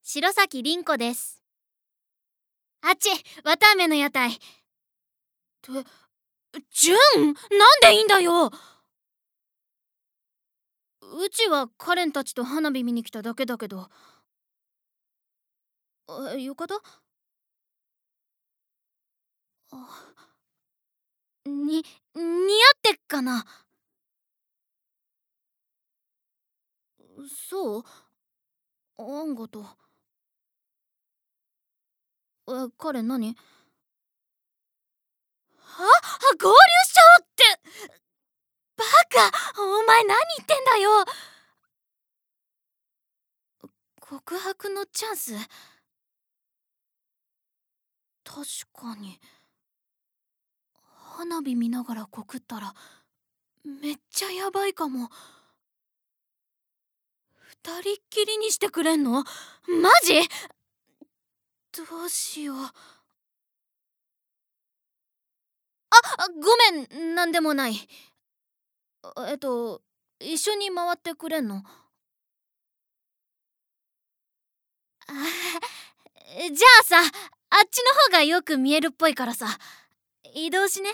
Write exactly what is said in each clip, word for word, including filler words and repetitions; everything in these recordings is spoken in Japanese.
白崎凛子です。あっち、綿あめの屋台。って、ジュン、なんでいいんだよ。うちはカレンたちと花火見に来ただけだけど。え、浴衣？あ、に、似合ってっかな。そう？あんごと。え、彼何？あ、合流しちゃおうって。バカ、お前何言ってんだよ。告白のチャンス？確かに。花火見ながら告ったらめっちゃヤバいかも。二人っきりにしてくれんの？マジ？どうしよう。あ、ごめん、なんでもない。えっと一緒に回ってくれんの？あ、じゃあさ、あっちの方がよく見えるっぽいからさ、移動しね。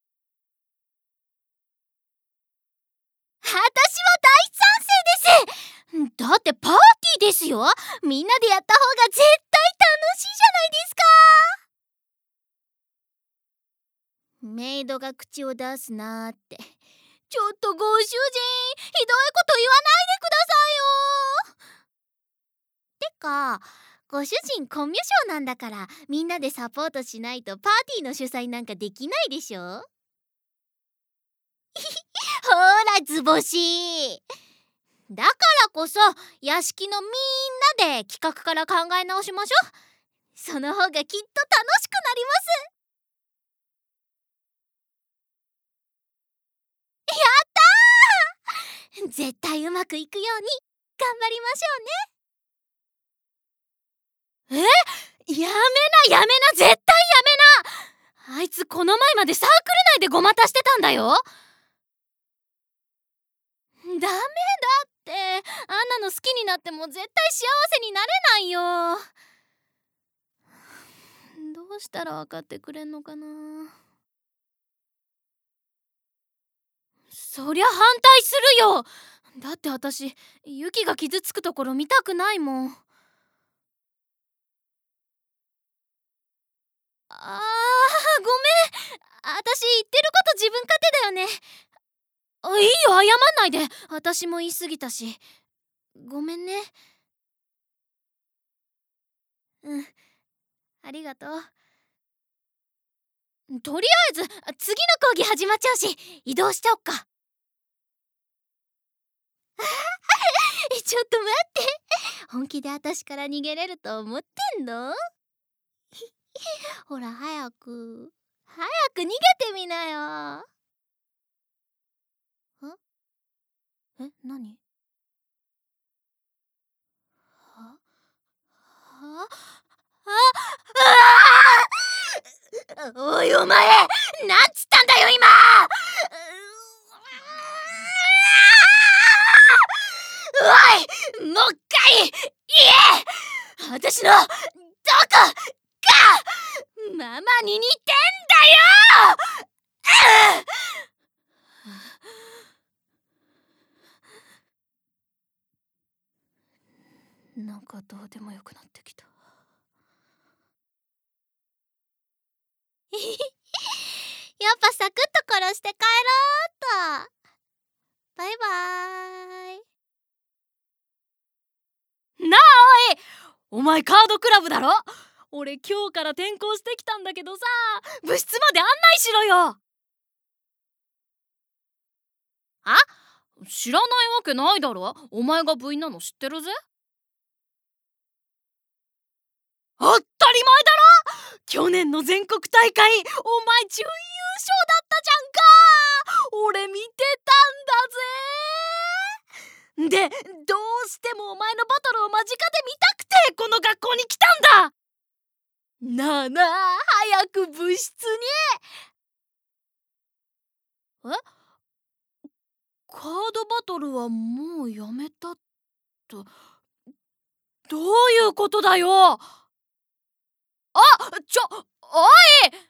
私は大賛成です。だってパーティーですよ。みんなでやった方が絶対楽しいじゃないですか。メイドが口を出すなーって。ちょっとご主人、ひどいこと言わないでくださいよ。てか、ご主人コミュ障なんだから、みんなでサポートしないとパーティーの主催なんかできないでしょ。ほら図星。だからこそ屋敷のみんなで企画から考え直しましょう。その方がきっと楽しくなります。やったー。絶対うまくいくように頑張りましょうね。え、やめなやめな、絶対やめな。あいつこの前までサークル内でごまたしてたんだよ。ダメだって、あんなの好きになっても絶対幸せになれないよ。どうしたら分かってくれんのかな。そりゃ反対するよ。だって私ユキが傷つくところ見たくないもん。あー、ごめん。私言ってること自分勝手だよね。あ、いいよ、謝んないで。私も言い過ぎたし。ごめんね。うん、ありがとう。とりあえず次の講義始まっちゃうし、移動しちゃおっか。ちょっと待って、本気で私から逃げれると思ってんの？ほら早く早く逃げてみなよ。え、何？ははああ、おいお前、なんつったんだよ今。おい、もう一回言え。私のどこがママに似てんだよ。なんかどうでもよくなってきた。やっぱサクッと殺して帰ろうっと。バイバーイ。なあおい、お前カードクラブだろ。俺今日から転校してきたんだけどさ、部室まで案内しろよ。あ、知らないわけないだろ。お前が部員なの知ってるぜ。当たり前だろ。去年の全国大会お前準優勝だったじゃんか。俺見てたんだぜ。で、どうしてもお前のバトルを間近で見たくてこの学校に来たんだ。なあなあ、早く部室に。え、カードバトルはもうやめたと。 どういうことだよ。あ、ちょ、おい！